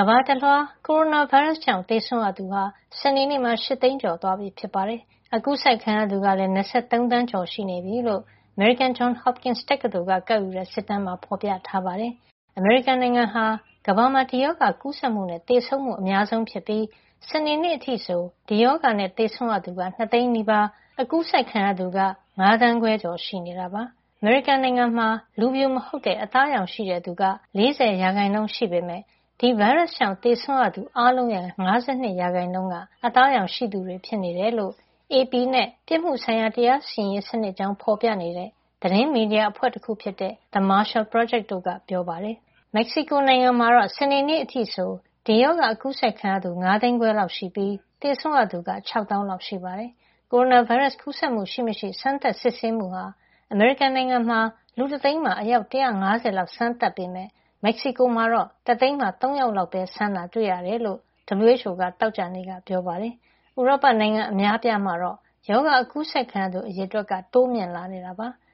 ကမ္ဘာတလွှား ကိုရိုနာဗိုင်းရပ်စ်ကြောင့်သေဆုံးရသူဟာစနေနေ့မှာ8 သိန်းကျော်သွားပြီဖြစ်ပါတယ်။အကူးစက်ခံရသူကလည်း23 သန်းကျော်ရှိနေပြီလို့အမေရိကန် Johns Hopkins တက္ကသိုလ်ကကောက်ယူတဲ့စစ်တမ်းမှာဖော်ပြထားပါတယ်။အမေရိကန်နိုင်ငံဟာကမ္ဘာမှာဒီရောဂါကူးစက်မှုနဲ့သေဆုံးမှုအများဆုံးဖြစ်ပြီးစနေနေ့အထိဆိုဒီရောဂါနဲ့သေဆုံးရသူက2 သိန်းနီးပါးအကူးစက်ခံရသူက9 သန်းခွဲကျော်ရှိနေတာပါ။အမေရိကန်နိုင်ငံမှာလူဖြူမဟုတ်တဲ့အသားရောင်ရှိတဲ့သူက40 ရာခိုင်နှုန်းရှိပေမယ့်ဒီဗိုင်းရပ်စ်ကြောင့်သေဆုံးရသူအားလုံးရဲ့52 ရာခိုင်နှုန်းကအသားရောင်ရှိသူတွေဖြစ်နေတယ်လို့ AP နဲ့ပြစ်မှုဆိုင်ရာတရားစီရင်ရေးစနစ်ကြောင်းဖော်ပြနေတဲ့သတင်းမီဒီယာအဖွဲ့တစ်ခုဖြစ်တဲ့ The Marshall Project တို့ကပြောပါတယ်။မက္ကဆီကိုနိုင်ငံမှာတော့စနေနေ့အထိဆိုဒီရောဂါအကူးစက်ခံရသူ9 သိန်းခွဲလောက်ရှိပြီးသေဆုံးရသူက6 သောင်းလောက်ရှိပါတယ်။ကိုရိုနာဗိုင်းရပ်စ်ကူးစက်မှုရှိမရှိစမ်းသပ်စစ်ဆေးမှုဟာအမေရိကန်နိုင်ငံမှာလူ1 သိန်းမှာအယောက်150လောက်စမ်းသပ်ပေမယ့်မက္ကဆီကိုမှာတော့1 သိန်းမှာ3 ယောက်လောက်ပဲစမ်းတာတွေ့ရတယ်လို့ WHO ကသောကြာနေ့ကပြောပါတယ်။ဥရောပနိုင်ငံအများအပြားမှာတော့ရောဂါအကူးစက်ခံရသူအရေအတွက်ကတိုးမြင့်လာနေတာပါ